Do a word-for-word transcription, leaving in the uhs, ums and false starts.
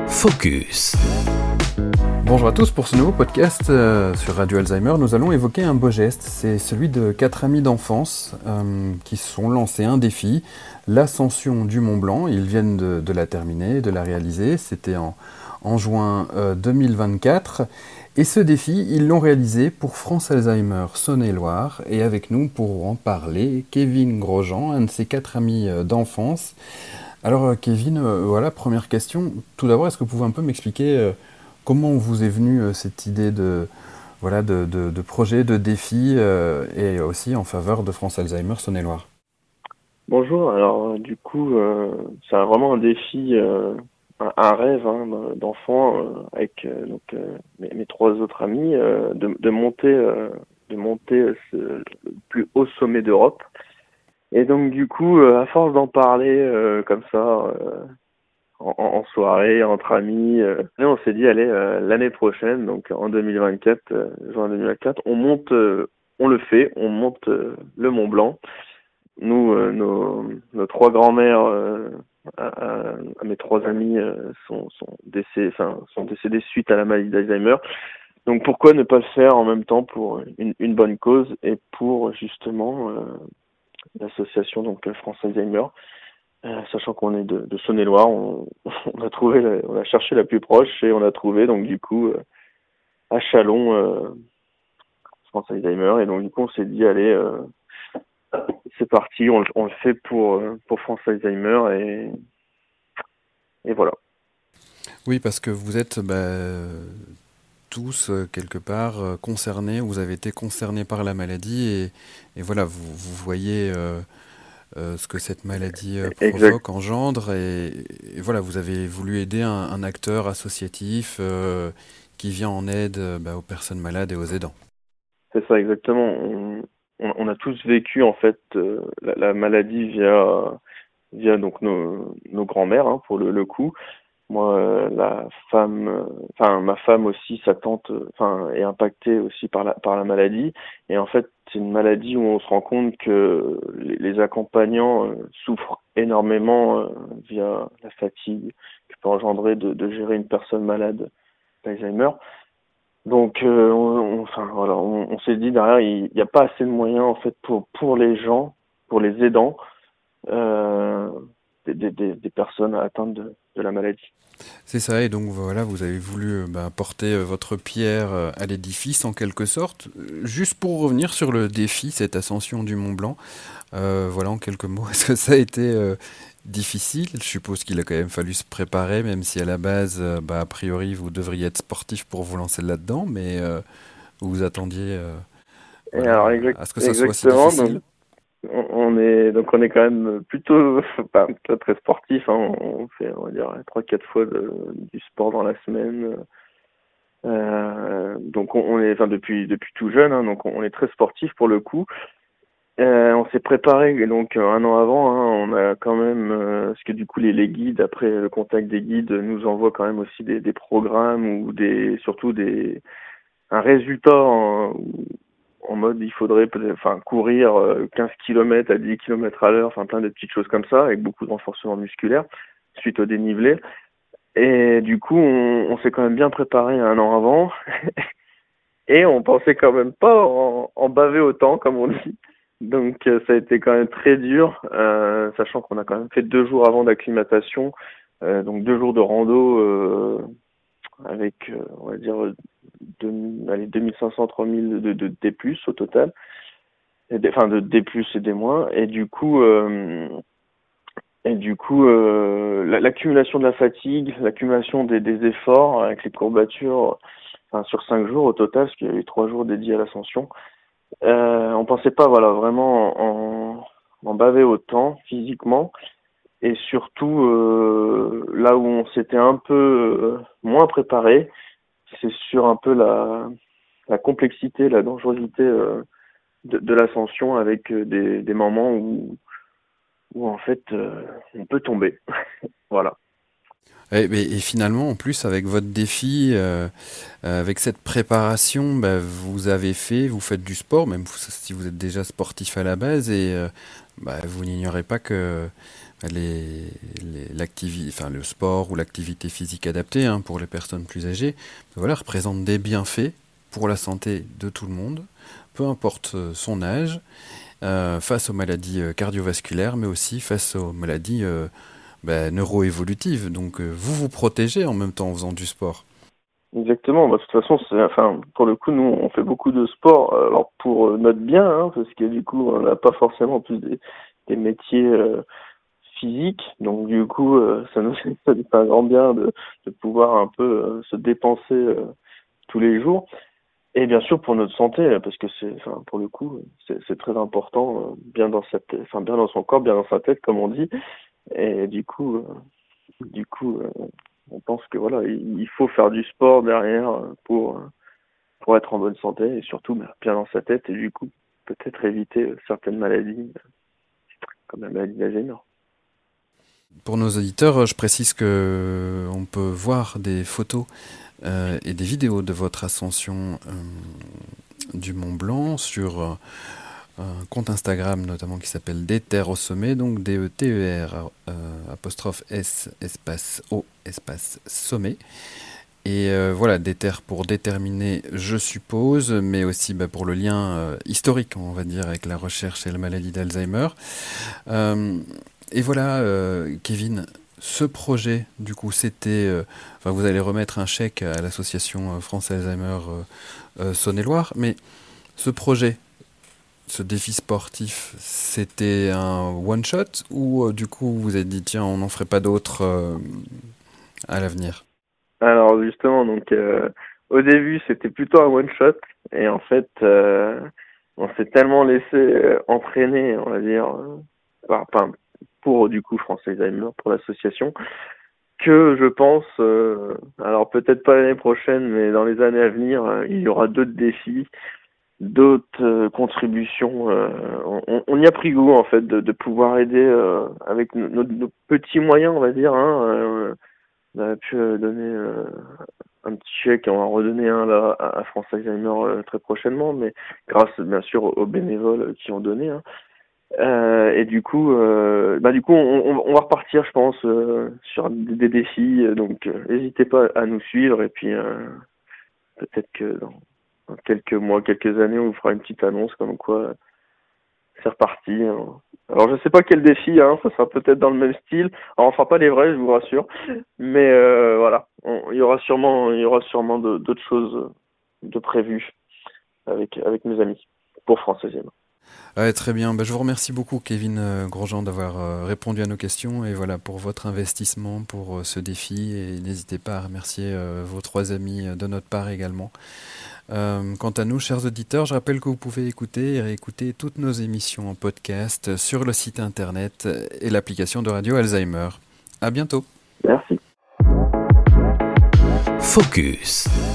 Focus. Bonjour à tous, pour ce nouveau podcast euh, sur Radio Alzheimer, nous allons évoquer un beau geste. C'est celui de quatre amis d'enfance euh, qui se sont lancés un défi, l'ascension du Mont Blanc. Ils viennent de, de la terminer, de la réaliser. C'était en, en juin euh, deux mille vingt-quatre. Et ce défi, ils l'ont réalisé pour France Alzheimer Saône-et-Loire. Et avec nous, pour en parler, Kevin Grosjean, un de ses quatre amis euh, d'enfance. Alors euh, Kevin, euh, voilà, première question. Tout d'abord, est-ce que vous pouvez un peu m'expliquer euh, comment vous est venue euh, cette idée de, voilà, de, de, de projet, de défi, euh, et aussi en faveur de France Alzheimer Saône-et-Loire? Bonjour, alors euh, du coup, euh, c'est vraiment un défi, euh, un, un rêve hein, d'enfant euh, avec euh, donc euh, mes, mes trois autres amis, euh, de, de monter, euh, de monter ce, le plus haut sommet d'Europe. Et donc du coup, euh, à force d'en parler euh, comme ça, euh, en, en soirée, entre amis, euh, et on s'est dit allez euh, l'année prochaine, donc en deux mille vingt-quatre, euh, juin deux mille vingt-quatre, on monte, euh, on le fait, on monte euh, le Mont Blanc. Nous, euh, nos, nos trois grands-mères, euh, à, à, à mes trois amis, euh, sont, sont, décédés, enfin, sont décédés suite à la maladie d'Alzheimer. Donc pourquoi ne pas le faire en même temps pour une, une bonne cause et pour justement euh, l'association donc France Alzheimer, euh, sachant qu'on est de, de Saône-et-Loire, on, on a trouvé, la, on a cherché la plus proche et on a trouvé donc du coup euh, à Châlons euh, France Alzheimer, et donc du coup on s'est dit allez. Euh, C'est parti, on, on le fait pour, pour France Alzheimer et, et voilà. Oui, parce que vous êtes bah, tous, euh, quelque part, euh, concernés, vous avez été concernés par la maladie et, et voilà, vous, vous voyez euh, euh, ce que cette maladie euh, provoque, Exact. engendre, et, et voilà, vous avez voulu aider un, un acteur associatif euh, qui vient en aide euh, bah, aux personnes malades et aux aidants. C'est ça, exactement. On, on, on a tous vécu en fait euh, la, la maladie via, via donc nos, nos grands-mères hein, pour le, le coup. Moi, euh, la femme, euh, enfin ma femme aussi, sa tante, enfin est impactée aussi par la par la maladie. Et en fait, c'est une maladie où on se rend compte que les, les accompagnants euh, souffrent énormément euh, via la fatigue que peut engendrer de, de gérer une personne malade d'Alzheimer. Donc, euh, on, on- enfin voilà, on, on s'est dit derrière, il n'y a pas assez de moyens en fait pour pour les gens, pour les aidants, euh, des, des, des des personnes atteintes de, de la maladie. C'est ça, et donc voilà, vous avez voulu euh, bah, porter euh, votre pierre euh, à l'édifice en quelque sorte. Euh, Juste pour revenir sur le défi, cette ascension du Mont Blanc, euh, voilà en quelques mots, est-ce que ça a été euh, difficile? Je suppose qu'il a quand même fallu se préparer, même si à la base, euh, bah, a priori, vous devriez être sportif pour vous lancer là-dedans, mais euh, vous vous attendiez euh, Et voilà, alors exact, à ce que ça soit si exactement. Donc difficile? on, on est donc on est quand même plutôt pas, pas très sportif. Hein, on fait on va dire trois quatre fois de, du sport dans la semaine. Euh, donc on, on est enfin depuis depuis tout jeune. Hein, donc on, on est très sportif pour le coup. Euh, on s'est préparé et donc euh, un an avant. Hein, on a quand même euh, parce que du coup les, les guides après le contact des guides nous envoient quand même aussi des, des programmes ou des surtout des un résultat en, en mode il faudrait peut-être enfin courir euh, quinze kilomètres à dix kilomètres à l'heure, enfin plein de petites choses comme ça avec beaucoup de renforcement musculaire suite au dénivelé. Et du coup on, on s'est quand même bien préparé un an avant et on pensait quand même pas en, en baver autant comme on dit. Donc euh, ça a été quand même très dur, euh, sachant qu'on a quand même fait deux jours avant d'acclimatation, euh, donc deux jours de rando euh, avec euh, on va dire deux, allez, deux mille cinq cents trois mille de, de D plus au total, et des, enfin de D plus et des moins, et du coup euh, et du coup euh, la- l'accumulation de la fatigue, l'accumulation des, des efforts avec les courbatures, enfin sur cinq jours au total, parce qu'il y a eu trois jours dédiés à l'ascension, euh, on pensait pas voilà vraiment en, en baver autant physiquement, et surtout euh, là où on s'était un peu euh, moins préparé, c'est sur un peu la la complexité, la dangerosité euh, de, de l'ascension avec euh, des, des moments où, où en fait euh, on peut tomber. Voilà. Et, et- et finalement, en plus, avec votre défi, euh, euh, avec cette préparation, bah, vous avez fait, vous faites du sport, même vous- si vous êtes déjà sportif à la base, et euh, bah, vous n'ignorez pas que les, les, l'activi, enfin, le sport ou l'activité physique adaptée hein, pour les personnes plus âgées, voilà, représente des bienfaits pour la santé de tout le monde, peu importe son âge, euh, face aux maladies cardiovasculaires, mais aussi face aux maladies euh, bah, neuro-évolutives. Donc euh, vous vous protégez en même temps en faisant du sport. Exactement. Bah, de toute façon, c'est, enfin, pour le coup, nous, on fait beaucoup de sport, alors pour notre bien, hein, parce que du coup, on n'a pas forcément plus des, des métiers euh, physiques, donc du coup, euh, ça nous fait un grand bien de, de pouvoir un peu euh, se dépenser euh, tous les jours. Et bien sûr pour notre santé, parce que c'est, enfin, pour le coup, c'est, c'est très important, euh, bien dans sa tête, enfin, bien dans son corps, bien dans sa tête, comme on dit. Et du coup, euh, du coup, euh, on pense que voilà, il faut faire du sport derrière pour pour être en bonne santé et surtout bien dans sa tête et du coup peut-être éviter certaines maladies comme la maladie d'Alzheimer. Pour nos auditeurs, je précise que on peut voir des photos euh, et des vidéos de votre ascension euh, du Mont Blanc sur euh, un compte Instagram notamment qui s'appelle Déter au sommet, donc D E T E R euh, apostrophe S espace O espace sommet. Et euh, voilà, Déter pour déterminer, je suppose, mais aussi bah, pour le lien euh, historique, on va dire, avec la recherche et la maladie d'Alzheimer. Euh, et voilà, euh, Kevin, ce projet, du coup, c'était... Euh, enfin, vous allez remettre un chèque à l'association France Alzheimer euh, euh, Saône-et-Loire, mais ce projet, ce défi sportif, c'était un one-shot ou euh, du coup vous vous êtes dit, tiens, on n'en ferait pas d'autres euh, à l'avenir? Alors justement, donc euh, au début c'était plutôt un one shot et en fait euh, on s'est tellement laissé euh, entraîner, on va dire, euh, par, par, pour du coup France Alzheimer, pour l'association, que je pense, euh, alors peut-être pas l'année prochaine, mais dans les années à venir, euh, il y aura d'autres défis, d'autres euh, contributions. Euh, on, on y a pris goût en fait de, de pouvoir aider euh, avec nos, nos, nos petits moyens, on va dire. Hein, euh, on a pu euh, donner euh, un petit chèque, on va en redonner un là à France Alzheimer euh, très prochainement, mais grâce bien sûr aux bénévoles qui ont donné. Hein. Euh, et du coup, euh, bah du coup, on, on va repartir, je pense, euh, sur des, des défis. Donc, euh, n'hésitez pas à nous suivre et puis euh, peut-être que dans, dans quelques mois, quelques années, on vous fera une petite annonce comme quoi c'est reparti. Hein. Alors, je sais pas quel défi, hein, ça sera peut-être dans le même style. Alors, on fera pas les vrais, je vous rassure. Mais euh, voilà, il y aura sûrement, il y aura sûrement de, d'autres choses de prévues avec avec mes amis pour France Alzheimer. Ouais, très bien. Bah, je vous remercie beaucoup, Kevin euh, Grosjean, d'avoir euh, répondu à nos questions et voilà pour votre investissement pour euh, ce défi. Et n'hésitez pas à remercier euh, vos trois amis euh, de notre part également. Euh, quant à nous, chers auditeurs, je rappelle que vous pouvez écouter et réécouter toutes nos émissions en podcast sur le site internet et l'application de Radio Alzheimer. À bientôt. Merci. Focus.